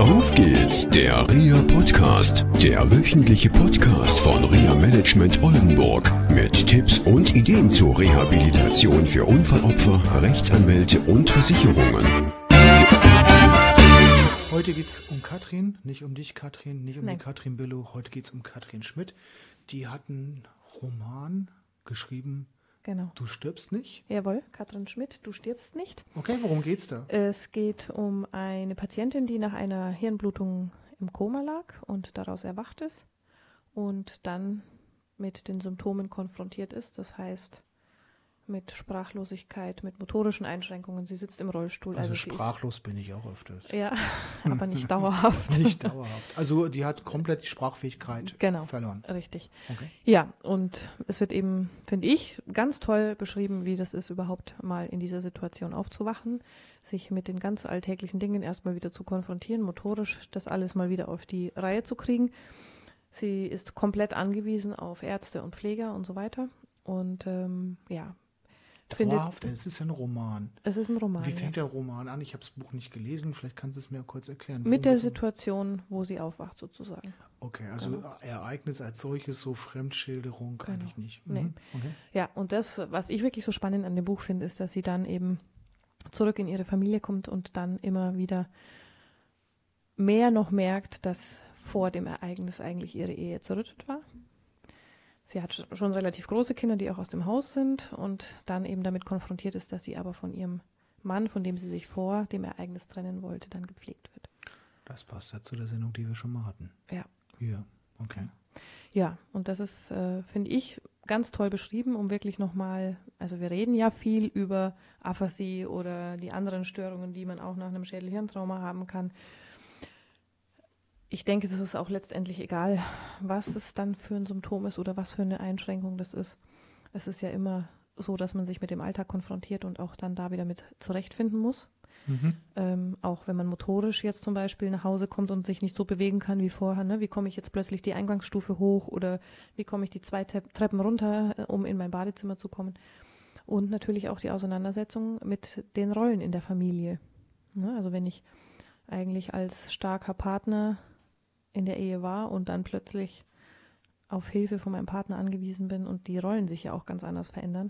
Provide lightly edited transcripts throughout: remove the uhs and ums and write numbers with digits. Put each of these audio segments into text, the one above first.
Auf geht's, der RIA Podcast, der wöchentliche Podcast von RIA Management Oldenburg mit Tipps und Ideen zur Rehabilitation für Unfallopfer, Rechtsanwälte und Versicherungen. Heute geht's um Katrin, nicht um dich, Katrin, nicht um Nein. die Katrin Billow, heute geht's um Katrin Schmidt. Die hat einen Roman geschrieben, Genau. Du stirbst nicht. Jawohl, Katrin Schmidt, du stirbst nicht. Okay, worum geht's da? Es geht um eine Patientin, die nach einer Hirnblutung im Koma lag und daraus erwacht ist und dann mit den Symptomen konfrontiert ist. Das heißt, mit Sprachlosigkeit, mit motorischen Einschränkungen. Sie sitzt im Rollstuhl. Also sie sprachlos bin ich auch öfters. ist, ja, aber nicht dauerhaft. Nicht dauerhaft. Also die hat komplett die Sprachfähigkeit verloren. Richtig. Okay. Ja, und es wird eben, finde ich, ganz toll beschrieben, wie das ist, überhaupt mal in dieser Situation aufzuwachen, sich mit den ganz alltäglichen Dingen erstmal wieder zu konfrontieren, motorisch das alles mal wieder auf die Reihe zu kriegen. Sie ist komplett angewiesen auf Ärzte und Pfleger und so weiter. Und Dauerhaft, es ist ja ein Roman. Es ist ein Roman. Wie fängt der Roman an? Ich habe das Buch nicht gelesen, vielleicht kannst du es mir kurz erklären. Mit der Situation, wo sie aufwacht sozusagen. Okay, also Ereignis als solches, so Fremdschilderung eigentlich nicht. Nee. Okay. Ja, und das, was ich wirklich so spannend an dem Buch finde, ist, dass sie dann eben zurück in ihre Familie kommt und dann immer wieder mehr noch merkt, dass vor dem Ereignis eigentlich ihre Ehe zerrüttet war. Sie hat schon relativ große Kinder, die auch aus dem Haus sind und dann eben damit konfrontiert ist, dass sie aber von ihrem Mann, von dem sie sich vor dem Ereignis trennen wollte, dann gepflegt wird. Das passt ja zu der Sendung, die wir schon mal hatten. Ja. Ja, okay. Ja, und das ist, finde ich, ganz toll beschrieben, um wirklich nochmal, also wir reden ja viel über Aphasie oder die anderen Störungen, die man auch nach einem Schädel-Hirntrauma haben kann. Ich denke, es ist auch letztendlich egal, was es dann für ein Symptom ist oder was für eine Einschränkung das ist. Es ist ja immer so, dass man sich mit dem Alltag konfrontiert und auch dann da wieder mit zurechtfinden muss. Auch wenn man motorisch jetzt zum Beispiel nach Hause kommt und sich nicht so bewegen kann wie vorher. Ne? Wie komme ich jetzt plötzlich die Eingangsstufe hoch oder wie komme ich die 2 Treppen runter, um in mein Badezimmer zu kommen. Und natürlich auch die Auseinandersetzung mit den Rollen in der Familie. Ne? Also wenn ich eigentlich als starker Partner in der Ehe war und dann plötzlich auf Hilfe von meinem Partner angewiesen bin und die Rollen sich ja auch ganz anders verändern.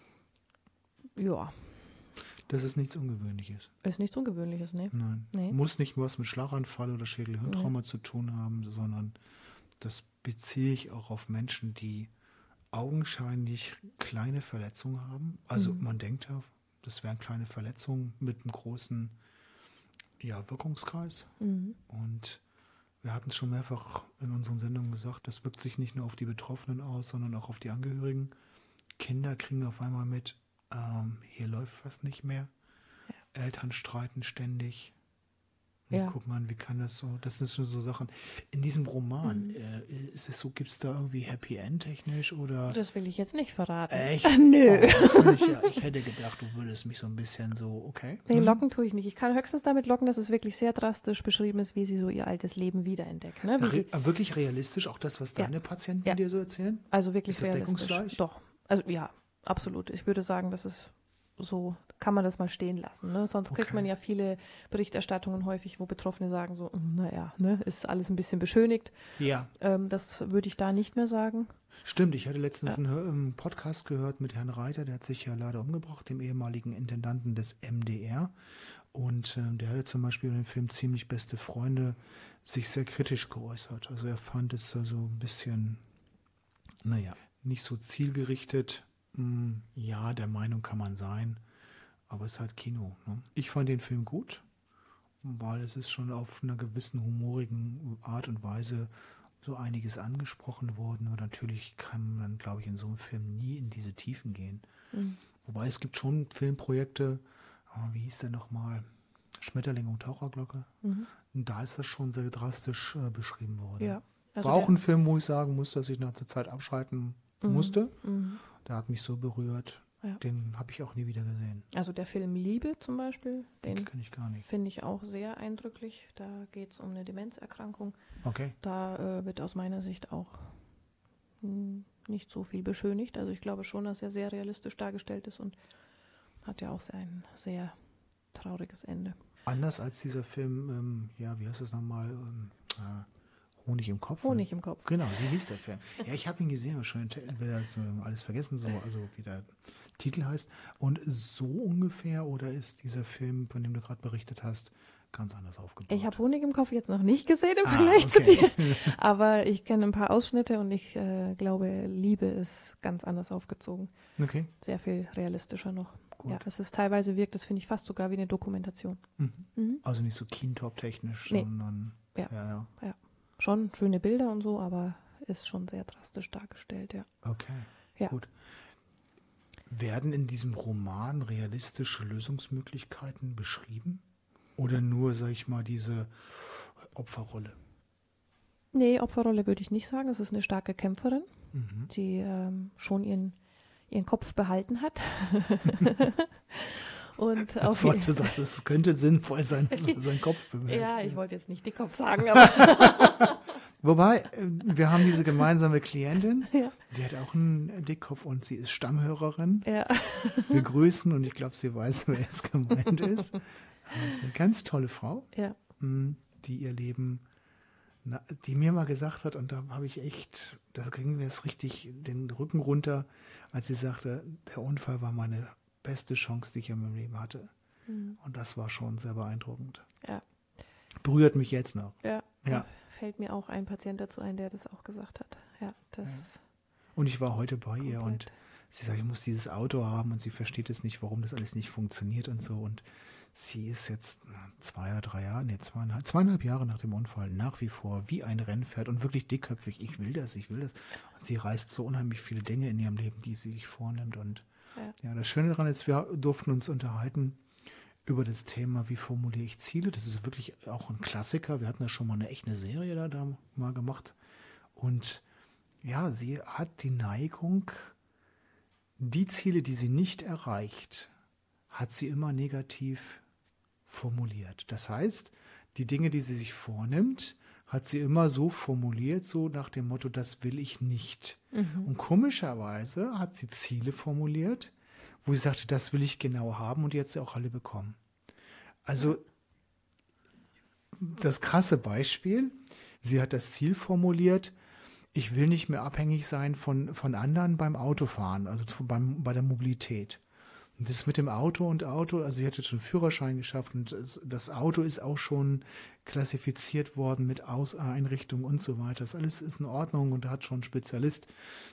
Ja. Das ist nichts Ungewöhnliches. Ist nichts Ungewöhnliches, ne? Nein. Nee. Muss nicht was mit Schlaganfall oder Schädel-Hirntrauma zu tun haben, sondern das beziehe ich auch auf Menschen, die augenscheinlich kleine Verletzungen haben. Also man denkt ja, das wären kleine Verletzungen mit einem großen Wirkungskreis. Und wir hatten es schon mehrfach in unseren Sendungen gesagt, das wirkt sich nicht nur auf die Betroffenen aus, sondern auch auf die Angehörigen. Kinder kriegen auf einmal mit, hier läuft was nicht mehr. Ja. Eltern streiten ständig. Ja. Guck mal, wie kann das so? Das sind so Sachen. In diesem Roman, ist es so, gibt es da irgendwie Happy End technisch oder? Das will ich jetzt nicht verraten. Echt? Nö. Ich hätte gedacht, du würdest mich so ein bisschen so, okay. Nee, locken tue ich nicht. Ich kann höchstens damit locken, dass es wirklich sehr drastisch beschrieben ist, wie sie so ihr altes Leben wiederentdeckt. Ne? Wirklich realistisch, auch das, was deine Patienten dir so erzählen? Also wirklich ist das realistisch. Deckungsgleich? Doch. Also ja, absolut. Ich würde sagen, das ist so, kann man das mal stehen lassen. Ne? Sonst kriegt man ja viele Berichterstattungen häufig, wo Betroffene sagen so, naja, ne, ist alles ein bisschen beschönigt. Ja. Das würde ich da nicht mehr sagen. Stimmt, ich hatte letztens einen Podcast gehört mit Herrn Reiter, der hat sich ja leider umgebracht, dem ehemaligen Intendanten des MDR. Und der hatte zum Beispiel in dem Film Ziemlich beste Freunde sich sehr kritisch geäußert. Also er fand es so ein bisschen, nicht so zielgerichtet. Ja, der Meinung kann man sein, aber es ist halt Kino. Ne? Ich fand den Film gut, weil es ist schon auf einer gewissen humorigen Art und Weise so einiges angesprochen worden. Und natürlich kann man, glaube ich, in so einem Film nie in diese Tiefen gehen. Wobei es gibt schon Filmprojekte, wie hieß der nochmal? Schmetterling und Taucherglocke. Und da ist das schon sehr drastisch beschrieben worden. Ja. Also war auch ein Film, wo ich sagen muss, dass ich nach der Zeit abschalten musste. Der hat mich so berührt. Ja. Den habe ich auch nie wieder gesehen. Also der Film Liebe zum Beispiel, den kenne ich gar nicht. Finde ich auch sehr eindrücklich. Da geht es um eine Demenzerkrankung. Okay. Da wird aus meiner Sicht auch nicht so viel beschönigt. Also ich glaube schon, dass er sehr realistisch dargestellt ist und hat ja auch ein sehr trauriges Ende. Anders als dieser Film, ja, wie heißt das nochmal? Honig im Kopf. Honig im Kopf. Genau, so hieß der Film. Ja, ich habe ihn gesehen, aber schon wieder alles vergessen, so, also wie der Titel heißt. Und so ungefähr, oder ist dieser Film, von dem du gerade berichtet hast, ganz anders aufgebaut? Ich habe Honig im Kopf jetzt noch nicht gesehen im Vergleich zu dir. Aber ich kenne ein paar Ausschnitte und ich glaube, Liebe ist ganz anders aufgezogen. Okay. Sehr viel realistischer noch. Gut. Ja, es ist teilweise wirkt es, finde ich, fast sogar wie eine Dokumentation. Also nicht so Kintop-technisch, Nee. sondern Ja. Schon schöne Bilder und so, aber ist schon sehr drastisch dargestellt, ja. Okay, Ja. gut. Werden in diesem Roman realistische Lösungsmöglichkeiten beschrieben? Oder nur, sag ich mal, diese Opferrolle? Nee, Opferrolle würde ich nicht sagen. Es ist eine starke Kämpferin, Mhm. die schon ihren Kopf behalten hat. Und auf Es könnte sinnvoll sein, dass man seinen Kopf bewegt. ja, ich wollte jetzt nicht Dickkopf sagen, aber Wobei, wir haben diese gemeinsame Klientin, Ja. die hat auch einen Dickkopf und sie ist Stammhörerin. ja. Wir grüßen und ich glaube, sie weiß, wer jetzt gemeint ist. Das ist eine ganz tolle Frau, Ja. die ihr Leben, die mir mal gesagt hat, und da habe ich echt, da ging mir es richtig den Rücken runter, als sie sagte, der Unfall war meine beste Chance, die ich in meinem Leben hatte. Und das war schon sehr beeindruckend. Ja. Berührt mich jetzt noch. Ja. Ja. Fällt mir auch ein Patient dazu ein, der das auch gesagt hat. Ja, das Und ich war heute bei ihr und komplett. sie sagt, ich muss dieses Auto haben und sie versteht es nicht, warum das alles nicht funktioniert und so. Und sie ist jetzt 2,5 Jahre nach dem Unfall nach wie vor wie ein Rennpferd und wirklich dickköpfig. Ich will das. Und sie reißt so unheimlich viele Dinge in ihrem Leben, die sie sich vornimmt. Und ja, das Schöne daran ist, wir durften uns unterhalten über das Thema, wie formuliere ich Ziele. Das ist wirklich auch ein Klassiker. Wir hatten ja schon mal eine Serie da mal gemacht. Und ja, sie hat die Neigung, die Ziele, die sie nicht erreicht, hat sie immer negativ formuliert. Das heißt, die Dinge, die sie sich vornimmt, hat sie immer so formuliert, so nach dem Motto, das will ich nicht. Und komischerweise hat sie Ziele formuliert, wo sie sagte, das will ich genau haben und die hat sie auch alle bekommen. Also das krasse Beispiel, sie hat das Ziel formuliert, ich will nicht mehr abhängig sein von anderen beim Autofahren, also bei der Mobilität. Und das mit dem Auto, also sie hat jetzt schon einen Führerschein geschafft und das Auto ist auch schon klassifiziert worden mit Einrichtung und so weiter. Das alles ist in Ordnung und da hat schon ein Spezialist,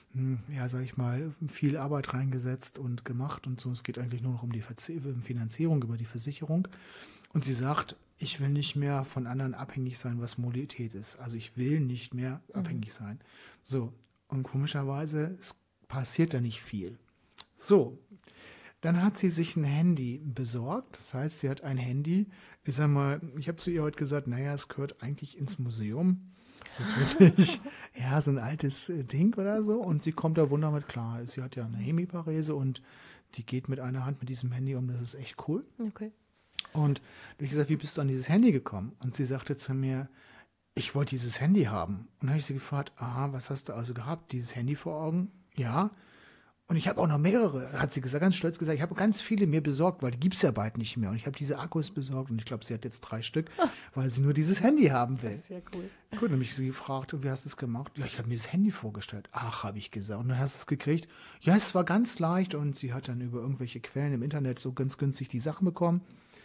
ja, sag ich mal, viel Arbeit reingesetzt und gemacht und so. Es geht eigentlich nur noch um die Finanzierung über die Versicherung. Und sie sagt, ich will nicht mehr von anderen abhängig sein, was Mobilität ist. Also ich will nicht mehr abhängig sein. So, und komischerweise, es passiert da nicht viel. So, dann hat sie sich ein Handy besorgt. Das heißt, sie hat ein Handy. Ich sag mal, ich habe zu ihr heute gesagt, naja, es gehört eigentlich ins Museum. Das ist wirklich, ja, so ein altes Ding oder so. Und sie kommt da wunderbar mit klar. Sie hat ja eine Hemiparese und die geht mit einer Hand mit diesem Handy um. Das ist echt cool. Okay. Und ich habe gesagt, wie bist du an dieses Handy gekommen? Und sie sagte zu mir, ich wollte dieses Handy haben. Und dann habe ich sie gefragt, was hast du also gehabt? Dieses Handy vor Augen? Ja. Und ich habe auch noch mehrere, hat sie gesagt, ganz stolz gesagt, ich habe ganz viele mir besorgt, weil die gibt es ja bald nicht mehr. Und ich habe diese Akkus besorgt und ich glaube, sie hat jetzt 3 Stück, weil sie nur dieses Handy haben will. Das ist ja cool. Gut, dann habe ich sie gefragt, und wie hast du es gemacht? Ja, ich habe mir das Handy vorgestellt. Ach, habe ich gesagt. Und dann hast du es gekriegt. Ja, es war ganz leicht und sie hat dann über irgendwelche Quellen im Internet so ganz günstig die Sachen bekommen.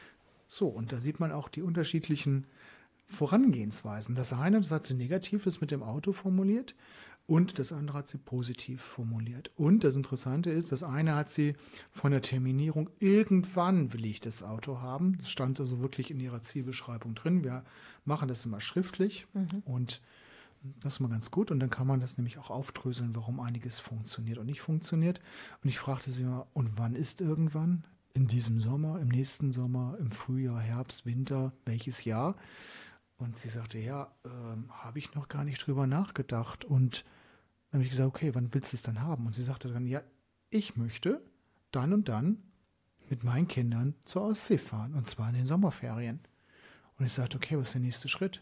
So, und da sieht man auch die unterschiedlichen Vorangehensweisen. Das eine, das hat sie negativ, das mit dem Auto formuliert. Und das andere hat sie positiv formuliert. Und das Interessante ist, das eine hat sie von der Terminierung, irgendwann will ich das Auto haben. Das stand also wirklich in ihrer Zielbeschreibung drin. Wir machen das immer schriftlich und das ist mal ganz gut. Und dann kann man das nämlich auch aufdröseln, warum einiges funktioniert und nicht funktioniert. Und ich fragte sie mal, und wann ist irgendwann? In diesem Sommer, im nächsten Sommer, im Frühjahr, Herbst, Winter, welches Jahr? Und sie sagte, ja, habe ich noch gar nicht drüber nachgedacht. Und dann habe ich gesagt, okay, wann willst du es dann haben? Und sie sagte dann, ja, ich möchte dann und dann mit meinen Kindern zur Ostsee fahren. Und zwar in den Sommerferien. Und ich sagte, okay, was ist der nächste Schritt?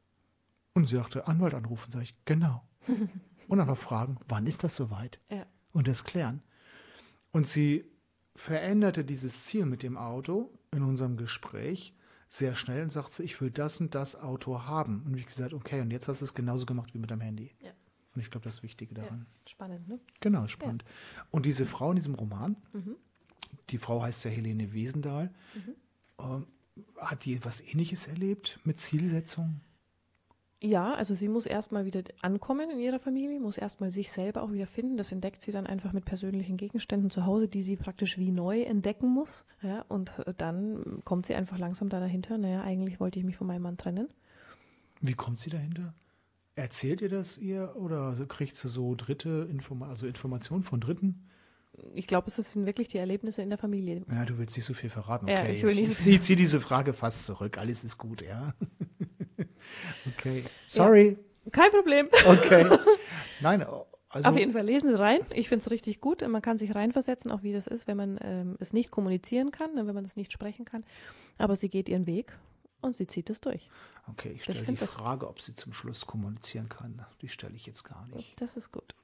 Und sie sagte, Anwalt anrufen. Sag ich, genau. Und einfach fragen, wann ist das soweit? Ja. Und das klären. Und sie veränderte dieses Ziel mit dem Auto in unserem Gespräch sehr schnell und sagt, ich will das und das Auto haben. Und ich gesagt, okay, und jetzt hast du es genauso gemacht wie mit deinem Handy. Ja. Und ich glaube, das Wichtige daran. Ja, spannend, ne? Genau, spannend. Ja. Und diese Frau in diesem Roman, die Frau heißt ja Helene Wiesendahl, hat die was Ähnliches erlebt mit Zielsetzung? Ja, also sie muss erstmal wieder ankommen in ihrer Familie, muss erstmal sich selber auch wieder finden. Das entdeckt sie dann einfach mit persönlichen Gegenständen zu Hause, die sie praktisch wie neu entdecken muss. Ja, und dann kommt sie einfach langsam da dahinter, naja, eigentlich wollte ich mich von meinem Mann trennen. Wie kommt sie dahinter? Erzählt ihr das ihr oder kriegt sie so Informationen von Dritten? Ich glaube, es sind wirklich die Erlebnisse in der Familie. Ja, du willst nicht so viel verraten. Okay, ja, ich will nicht so viel. Ich ziehe diese Frage fast zurück. Alles ist gut, ja. Okay. Sorry. Ja, kein Problem. Okay. Nein, also. Auf jeden Fall lesen Sie rein. Ich finde es richtig gut. Man kann sich reinversetzen, auch wie das ist, wenn man es nicht kommunizieren kann, wenn man es nicht sprechen kann. Aber sie geht ihren Weg und sie zieht es durch. Okay, ich stelle die Frage, ob sie zum Schluss kommunizieren kann. Die stelle ich jetzt gar nicht. Das ist gut.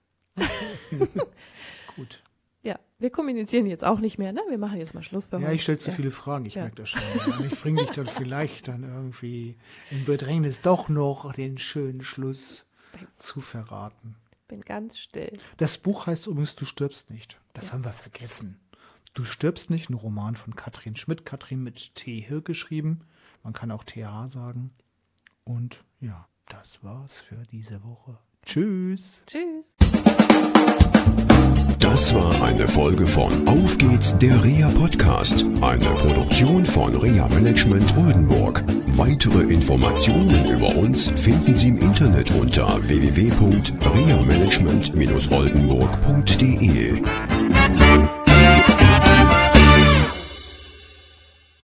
Gut. Ja, wir kommunizieren jetzt auch nicht mehr, ne? Wir machen jetzt mal Schluss für heute. Ja, ich stelle zu viele Fragen, ich merke das schon. Ja. Ich bringe dich dann vielleicht irgendwie in Bedrängnis, doch noch den schönen Schluss zu verraten. Ich bin ganz still. Das Buch heißt übrigens Du stirbst nicht. Das haben wir vergessen. Du stirbst nicht, ein Roman von Katrin Schmidt. Katrin mit TH geschrieben. Man kann auch TH sagen. Und ja, das war's für diese Woche. Tschüss. Tschüss. Das war eine Folge von Auf geht's, der Rea Podcast, eine Produktion von Rea Management Oldenburg. Weitere Informationen über uns finden Sie im Internet unter www.reamanagement-oldenburg.de.